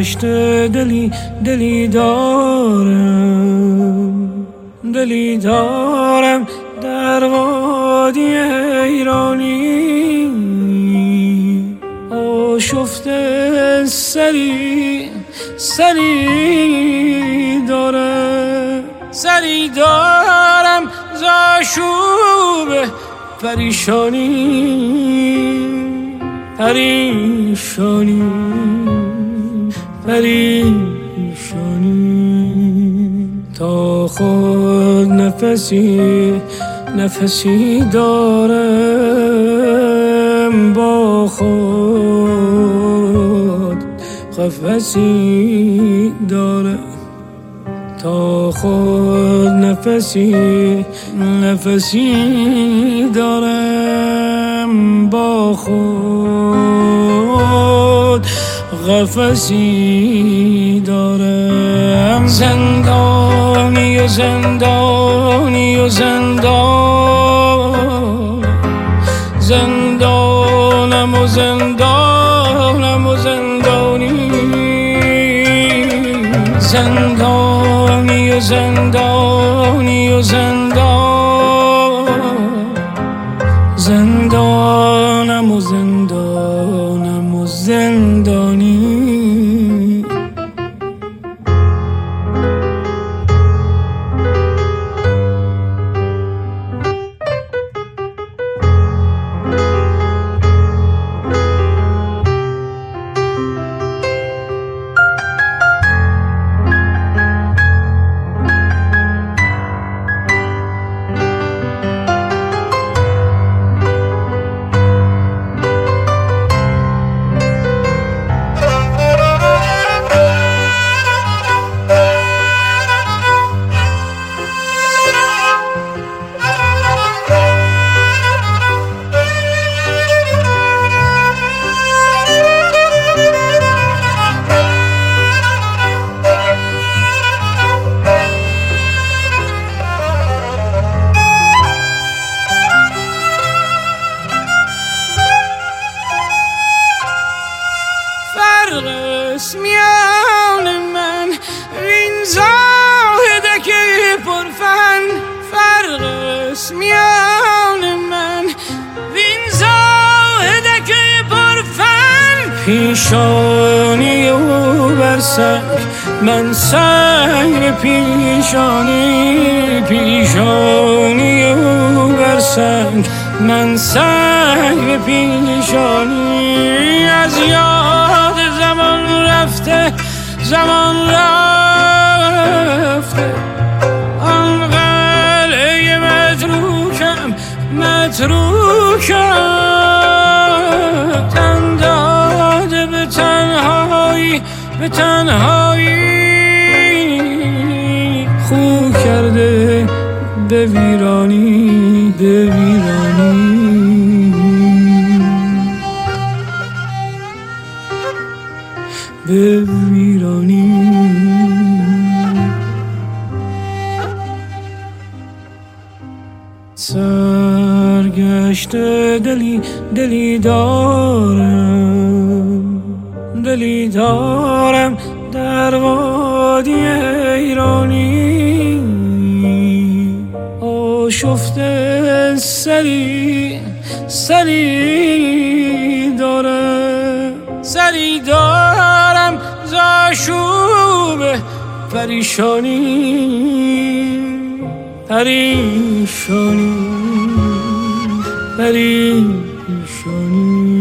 سرگشت دلی دارم در وادی ایرانی، آشفته سری دارم ز آشوب پریشانی تا خود نفسی دارم، با خود قفسی دارم، تا خود نفسی دارم، با خود قفسی دارم. زندانی و زندانم و زندانی، زندانی و زندانم و زندانی. میان من وین زاهدک پرفن، فرق است میان من وین زاهدک پرفن. پیشانی او بر سنگ من سنگ پیشانی او بر سنگ من سنگ پیشانی. از یاد زمان رفته آن قلعه متروکم تن داده به تنهایی، خو کرده به ویرانی به ویرانی. سرگشت دلی دارم در وادی ایرانی، آشفته سری دارم ز آشوب پریشانی.